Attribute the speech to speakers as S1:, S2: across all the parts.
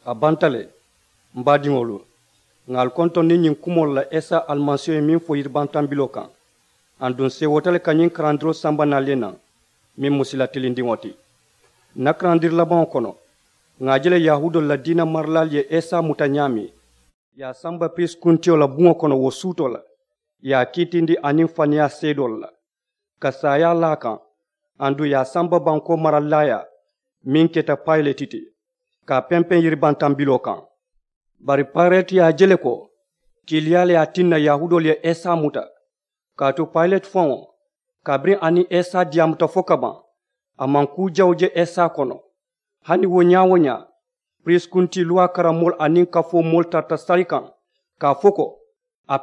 S1: a bantale mbadiŋolu ngal konton ni ñiŋ kumol la esa almansiyo ye miŋ fo yiribantambilo kaŋ andun sewotale ka ñiŋ karandiro samba nal ye naŋ miŋ musila tilindiŋo ti na karandiri labaŋo kono ŋa je le yahudol la diina marilal ye esa muta ñaami ye a samba piris kuntiyo la buŋo kono wo suuto la ye a kiitindi aniŋ faniya seedol la ka saya la kaŋ andu ye a samba banko maralaya miŋ keta Pilate ti ka pempeŋ yiribantambilo kaŋ bari Pilate ye a je le ko kiiliya le ye a tinna yahudol ye esa muta kaatu Pilate faŋo kabiriŋ aniŋ esa diyamuta fo ka baŋ a maŋ kuu jawo je esa kono hani wo ɲa wo ɲa piris kunti luwa karamol aniŋ kafo moolu tarta sari kaŋ k'a fo ko a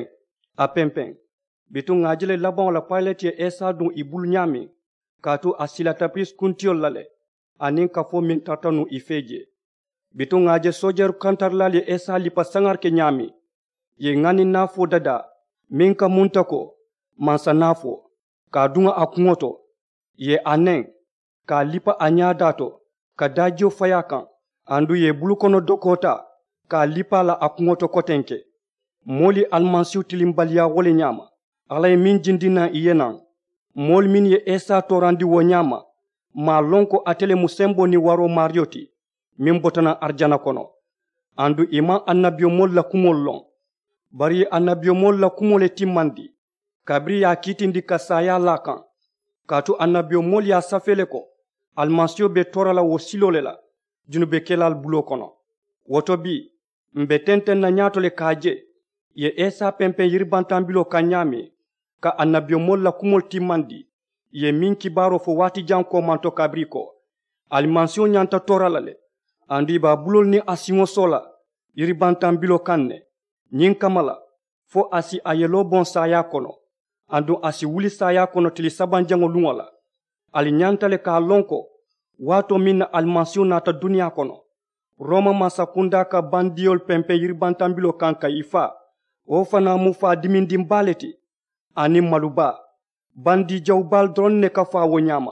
S1: pempeŋ bituŋ ŋa je le labaŋo la Pilate ye esa duŋ i bulu ɲaamiŋ kaatu a silata piris kuntiyol la le aniŋ kafo miŋ tarta nu i fee je bituŋ ŋa je sojeeru kantarilal ye esa lipa saŋar ke ɲaamiŋ ye ŋani naafo dada miŋ ka munta ko mansa naafo k'a duŋa a kuŋo to ye a neŋ k'a lipa a ɲaadaa to ka daajiyo faya kaŋ andu ye bulukono dokota k'a lipa la a kuŋo to kotenke moolu ye almansiw tilimbaliya wo le ɲaama ala ye miŋ jindi naŋ i ye naŋ moolu minnu ye esa torandi wo ɲaama maa loŋ ko ate le mu sembo ni waro maariyo ti miŋ botana arijana kono andu i maŋ annabiyo moolu la kumolu loŋ bari ye annabiyo moolu la kumo le timmandi kabiri ye a kiitindi ka saya la kaŋ kaatu annabiyo moolu ye a safe le ko almasiyo be tora la wo silo le la junubekelal bulo kono woto bi mbe tenten na ɲaato le k'a je ye esa pempeŋ yiribantambilo kaŋ ɲaami ka annabiyo moolu la kumolu timmandi ye miŋ kibaaro fo waati janko manto kabiri ko almasiyo ɲanta tora la le andu i b'a bulolu ni a siŋo so la yiribantambilo kaŋ ne ñiŋ kama la fo a si a yelo boŋ saya kono andu a si wuli saya kono tili sabanjaŋo luŋo la ali ɲanta le k'a loŋ ko waato miŋ na almasiyo naata duniya kono roma mansakunda ka bandiyolu pempeŋ yiribantambilo kaŋ ka i fa wo fanaŋ mu fa dimindinbaa le ti aniŋ maluba bandi jawubaalu doroŋ ne ka fa wo ɲaama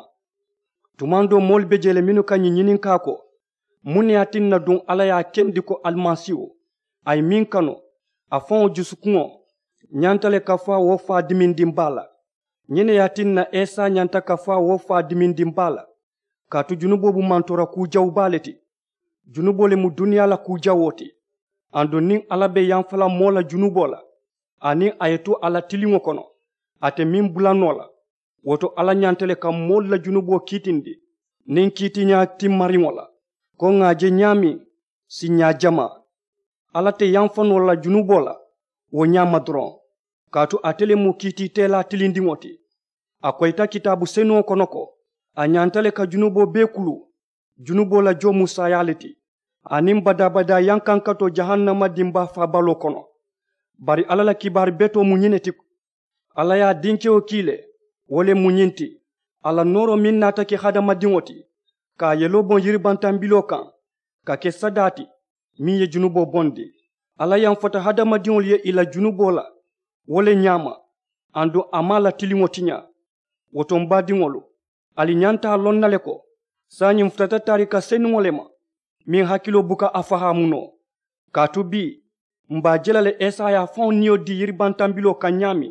S1: tumaŋ do moolu be je le minnu ka ɲi ɲininkaa ko mun ne ye a tinna duŋ ala ye a kendi ko almasiyo a ye miŋ kanu a faŋo jusukuŋo ɲanta le ka fa wo fa dimindinbaa la ɲene ye a tinna esa ɲanta ka fa wo fa dimindinbaa la kaatu junubo bu mantora kujawubaa le ti junubo le mu duniya la kujawo ti andu niŋ ala be yanfala moo la junubo la aniŋ a ye to a la tiliŋo kono ate miŋ bulanno la woto ala ɲanta le ka moolu la junubo kiitindi niŋ kiitiɲa timmariŋo la ko ŋa je ɲaamiŋ si ɲa jama ala te yanfano la junubo la wo ɲaama doroŋ kaatu ate le mu kiititela tilindiŋo ti a koyita kitaabu senuwo kono ko a ɲanta le ka junubo bee kulu junubo la jo mu saya le ti aniŋ badabada yankankato jahannama dinba fabalo kono bari ala la kibaari beto mu ɲine ti ala ye a dinkewo kii le wo le mu ɲin ti ala nooro miŋ naata ke hadamadiŋo ti k'a yelo boŋ yiribantambilo kaŋ ka ke sadaati miŋ ye junubo bondi ala yanfota hadamadiŋolu ye i la junubo la wo le ɲaama andu a maa la tiliŋo tiɲa woto n baadiŋolu ali ɲanta a loŋ na le ko saañiŋ futata taarika senuŋo le ma miŋ hakkilo buka a fahaamu no kaatu bi n b'a je la le esa ye a faŋo niyo di yiribantambilo kaŋ ɲaami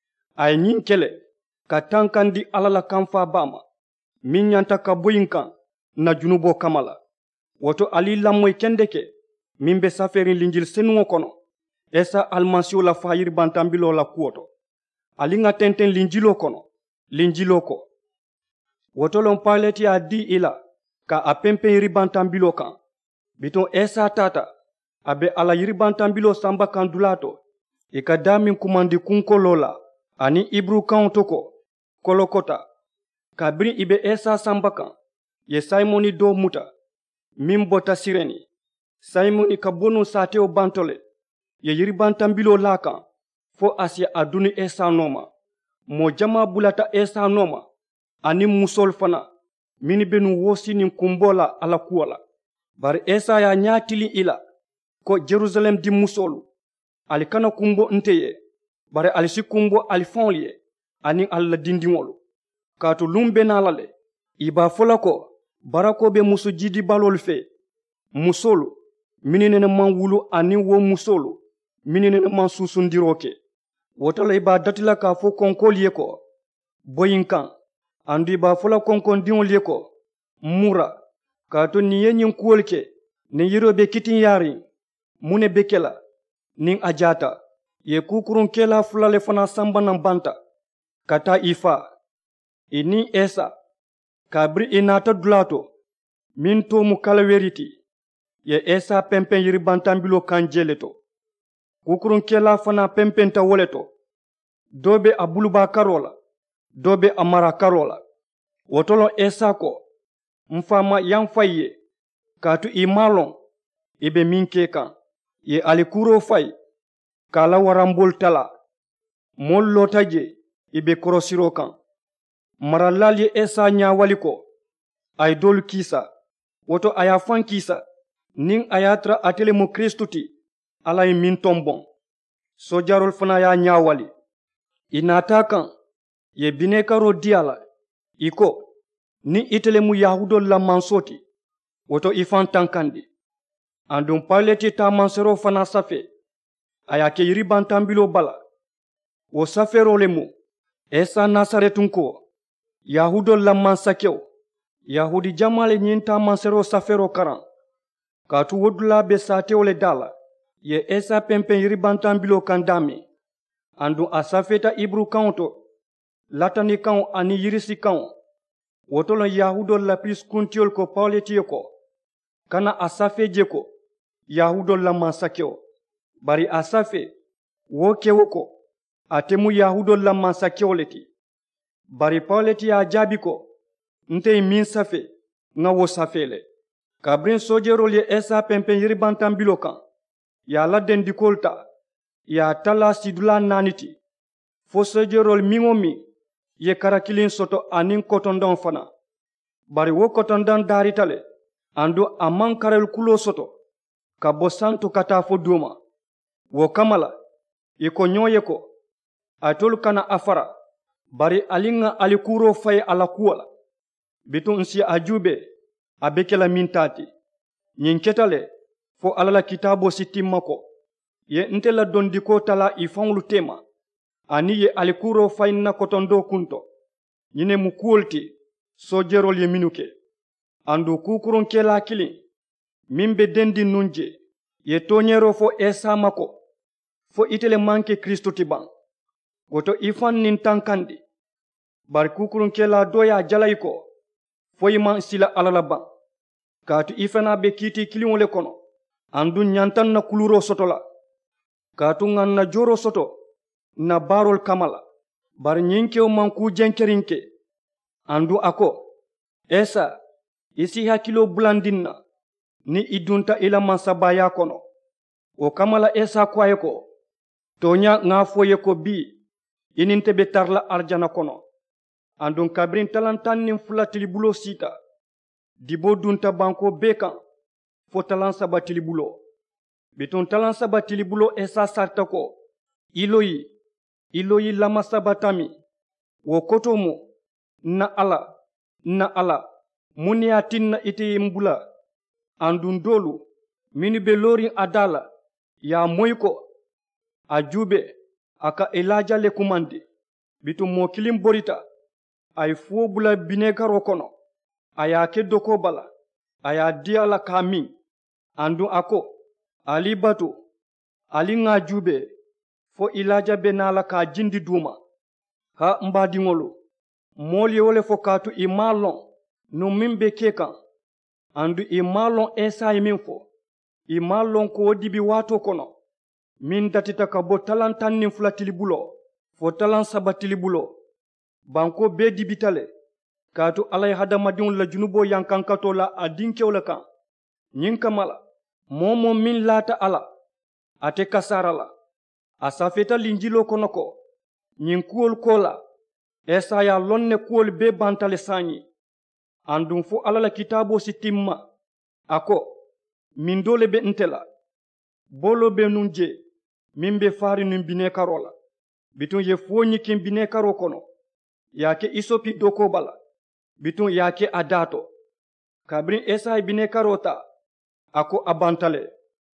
S1: a ye ɲiŋ ke le ka tankandi ala la kanfaa baa ma miŋ ɲanta ka boyin kaŋ na junubo kama la woto ali lammoyi kende ke miŋ be safeeriŋ linjili senuŋo kono esa almasiyo la fa yiribantambilo la kuwo to ali ŋa tenten linjilo kono linjilo ko woto loŋ Pilate ye a di i la ka a pempeŋ yiribantambilo kaŋ bituŋ esa taata a be a la yiribantambilo samba kaŋ dulaa to i ka daa miŋ kumandi kunkolo la aniŋ iburu kaŋo to ko kolokota kabiriŋ i be esa samba kaŋ ye sayimoni doo muta miŋ bota sireni sayimoni ka bonu saatewo banto le ye yiribantambilo laa kaŋ fo a si a duni esa nooma moo jamaa bulata esa nooma aniŋ musolu fana minnu be nu woosiniŋ kunbo la ala kuwo la bari esa ye a ɲaa tiliŋ i la ko jerusalem di musolu ali kana kunbo nte ye bari ali si kunbo ali faŋolu ye aniŋ ali la dindiŋolu kaatu luŋ be naa la le i b'a fo la ko barako be musu jidibalolu fe musolu minine man wulu ani wo musolu minine man susundiroke wotala iba datila ka fo konkol yeko boyinkan andu iba fola konkon dion yeko mura kato ni yenyin kuolke ni yirobe kitin yari mune bekela nin ajata ye kukurun kela fulale fana sambanan banta kata ifa ini esa kabri inata dulato min to mu kala weriti ye esa pempen yiri bantambilo kanjeleto kukurun kela fana pempenta woleto dobe abuluba karola dobe amara karola wotolo esa ko mfama yang faye katu imalon ibe minke kan ye alikuro fay kala warambol tala mol lotaje ibe korosiro kan maralal ye esa nyawaliko ay dol kisa woto aya fan kisa nin ayatra atele mo kristuti alay min tombon sojarol fana ya nyawali inata kan ye binekaro diala iko ni itele mu yahudol la mansoti woto ifan tankandi andum paleti ta mansero fana safe ayake yiri bantambilo bala wo safero lemu esa nasaretun ko yahudol la mansakeo yahudi jamale nyinta mansero safero karan katu wodula be sateo le dala ye esa pempen yiri bantambilo kandami andu asafeta ibru kaunto latani kaun ani yirisi kaun wotolo yahudol la plis kuntiol ko pauleti ko kana asafe jeko yahudol la mansakeo bari asafe woke woko atemu yahudol la mansakeo leti bari pauleti ya jabiko nte min safe nga wo safele kabrin sojerol ye esa pempen yiri bantambilo kan ya la dendikolta ya tala sidula naniti fo sojerol mingomi ye karakilin soto anin kotondon fana bari wo kotondon daritale andu aman karel kulo soto ka bosanto kata fo duma wo kamala iko nyoye ko atol kana afara bari alinga alikuro fay ala kuwala bitun si ajube abekela mintati nyinketale fo alala kitabo sitimako ye ntela dondiko tala ifanglu tema ani ye alikuro fay na kotondo kunto nyine mukulti sojerol ye minuke andu kukurun kela kilin mimbe dendi nunje ye tonyero fo esa mako fo itele manke kristo tiban goto ifan nin tankandi bar kukurun kela doya jalaiko fo iman sila alalaban katu ifana be kiti kiliwole kono andu nyantan na kuluro sotola katu nganna joro soto na barol kamala bar nyinkew manku jenkerinke andu ako esa isi hakilo bulandinna ni idunta ila mansabaya kono o kamala esa kwaye ko tonya ngafoye ko bi ininte be tarla arjana kono andun kabrin talantan nin fulatili bulo sita dibo dunta banko bekan fo talan sabatili bulo bitun talan sabatili bulo esa sarta ko iloyi lama sabatami wo kotomo na ala muni atinna ite mbula andun dolu mini be lorin adala ya moyko ajube aka elaja le kumandi bitu mo kilim borita ay fo bula binekaro kono aya ke doko bala aya diala kamin andun ako ali batu ali ngajube fo ilaja benala ka jindi duma ha mbadi ngolo moli wole fo katu imalon no mimbe kekan andu imalon esa iminfo imalon ko dibi wato kono min datita ka bo talantan nin fulatili bulo fo talan sabatili bulo banko be dibitale katu alay hadamadun la junubo yankankato la adinkewla kan nyin kamala momo min lata ala ate kasarala asafeta linjilo kono ko nyin kuol kola esa ya lonne kuol be bantale sanyi andum fu alala kitabo sitimma ako min dole be ntela bolo be nunje min be fari nun bine karola bitun ye fonyi kin bine karo kono yake isopi doko bala bitun yake adato kabrin esa bine karota ako abantale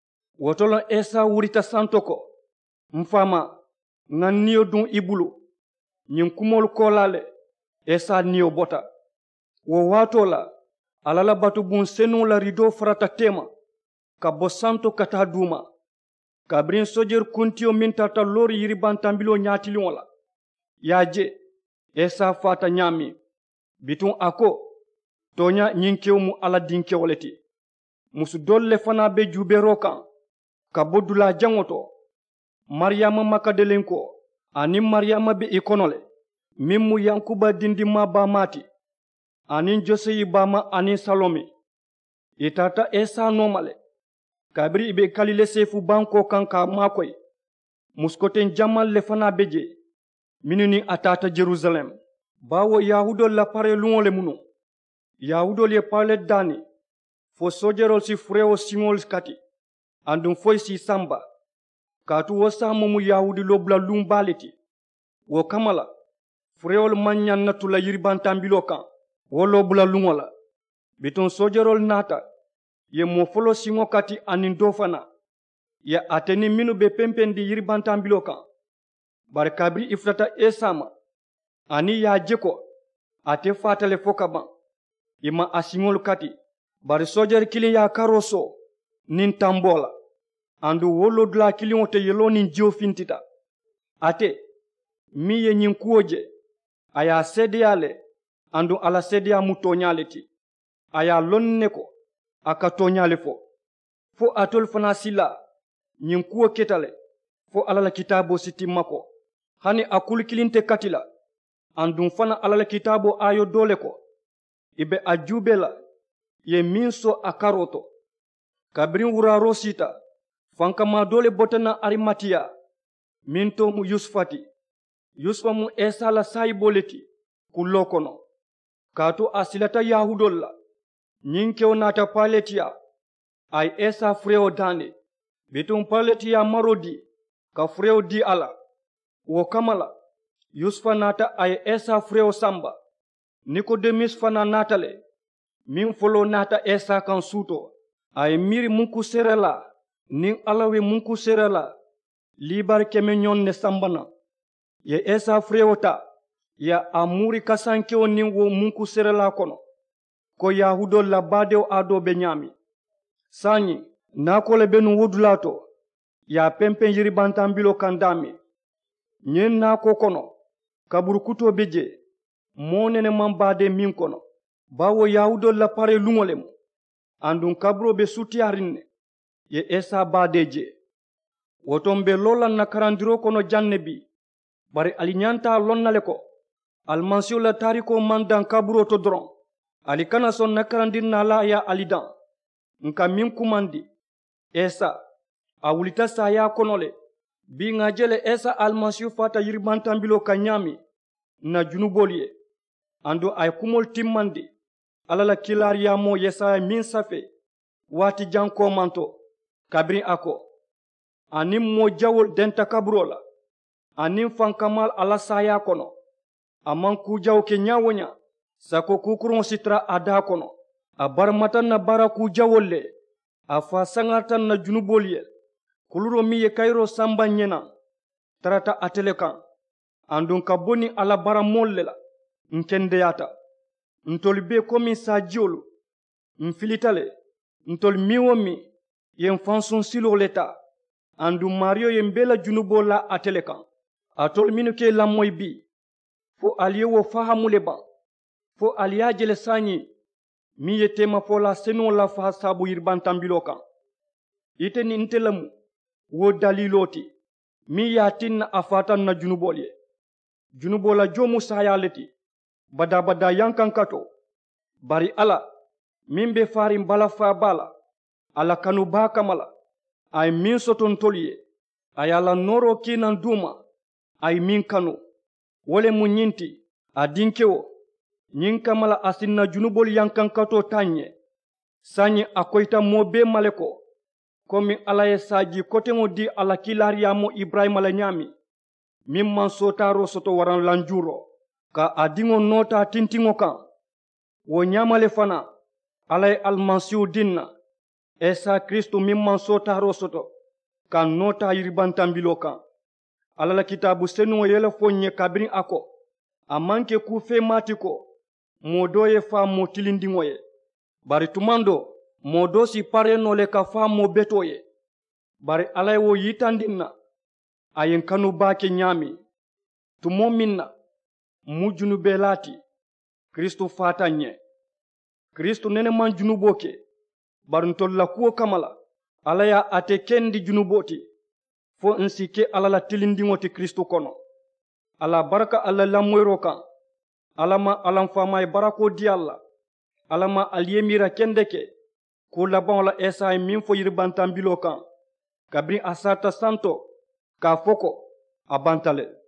S1: wotolon esa wurita santoko mfama nga niyo dun ibulu nyin kumol kolale esa niyo bota wo watola alala batu bun senu la rido frata tema ka bo santo kata duma kabrin sojer kuntio min tata lori yiri bantambilo nyatili wala yaje esa fata nyami bitun ako tonya nyinkew mu ala dinke waleti musu dolle fana be jubero kan ka bodula jangoto maryama makadelenko ani maryama be ikonole mimmu yankuba dindima ba mati ani joseyi bama ani salomi itata esa nomale kabri ibe kalile sefu banko kan ka makoy muskoten jamal le fana beje minuni atata Jerusalem bawo yahudol la pare luŋole munu yahudol ye pale dani fo sojerol si freo singol kati andum foy si samba katu wo samumu yahudi lobla lumbaleti wo kamala freol manyan natula yiribantambilo kan wo lobla luŋola biton sojerol nata ye mo folo singo kati anin dofana ya ateni minu be pempendi yiribantambilo kan bar kabri ifrata esama ani ya jeko ate fatale fokaban ima asingol kati bar sojer kilin ya karoso nin tambola andu wolo dula kilin ote yelo nin jio fintita ate mi ye nyin kuoje aya sedeyale andu ala sedeya mutonyaleti aya lonne ko aka tonyale fo atol fana sila nyin kuo ketale fo alala kitabo sitimako hani akul kilinte katila andum fana alala kitabo ayo dole ko ibe ajubela ye minso akaroto kabrin wuraro sita fankama dole botana arimatia minto mu yusfati yusfa mu esa la sayboleti kulokono kato asilata yahudolla nyinkew nata paletia ay esa freo dane bitum paletia marodi ka freo di ala wo kamala yusfa nata ay esa freo samba Nicodemus fana natale min folo nata esa kan suto ay miri munku serela nin alawe munku serela libar keme nyon ne sambana ye esa freota ya amuri kasankeo nin wo munku serela kono ko yahudo la badeo ado be nyami sanyi nakole benu wodulato ya pempen yiri bantambilo kandami nyen nako kono kaburu kuto beje monene mambade min kono bawo yahudo la pare lungolem andun kabro be sutiarinne ye esa badeje wotombe lola na karandiro kono jannebi bari alinyanta lonnale ko almansio la tariko mandan kabro to dron ali kana son na karandirna la ya alidan nka min kumandi esa awulita saya konole bi ngajele esa almansio fata yiribantambilo kanyami na junuboliye ando ay kumol timmandi alala kilariya mo yesaya min safe wati janko manto kabri ako anim mo jawol denta kabrola anim fankamal ala saya kono aman ku jaw ke nyawonya sako kukuron sitra ada kono abarmatan na baraku jawolle afa sangatan na junuboliye kuluro mi ye kayro samba nyena tarata atelekan andun kaboni ala bara mollela nkendeyata ntol be komi sajiolu mfilitale ntol miwomi yen fanson silo leta andu mario yen bela junubo la atelekan atol minuke la moy bi fo aliyewo fahamule ban fo aliyajele sanyi mi yetema fo la seno la fa sabu yirbantambilo kan ite ni ntelamu wo daliloti mi yatin afatan na junubolye junubola jomu sayaleti bada yankan kato bari ala mimbe farin bala fa bala ala kanu ba kamala ay min soton toliye ay ala noro kinan duma ay min kanu wole mu nyinti adinkewo nyin kamala asinna junubol yankan kato tanye sanyi akoita mobe maleko komi ala ye saji kote mo di ala kilariya mo ibrahima la nyami min man sotaro soto waran lanjuro ka adingo nota tintingo kan wo nyamale fana alay almansiu dinna esa kristo min man sotaro soto ka nota yiribantanbilo kan ala la kitabu senuŋo yele fo ɲe kabiri a ko a man ke kufe mati ko moo do ye fa moo tilindiŋo ye bari tuman do moo do si pareno le ka fa moo beto ye bari ala ye wo yitandin na a yen kanu baake ɲaami tumo min na mu junube laati kristo fata ɲe kristo nene man junubo ke bari ntolu la kuwo kamala ala ya ate kendi junubo ti fo nsi ke ala la tilindiŋo ti kristo kono ala baraka alla lamoyiro kan ala ma alanfama ye barako di alla ala ma aliyemira kende ke ko labaŋo la esa ye min fo yiribantanbilo kan kabiri a sata santo k'a fo ko a banta le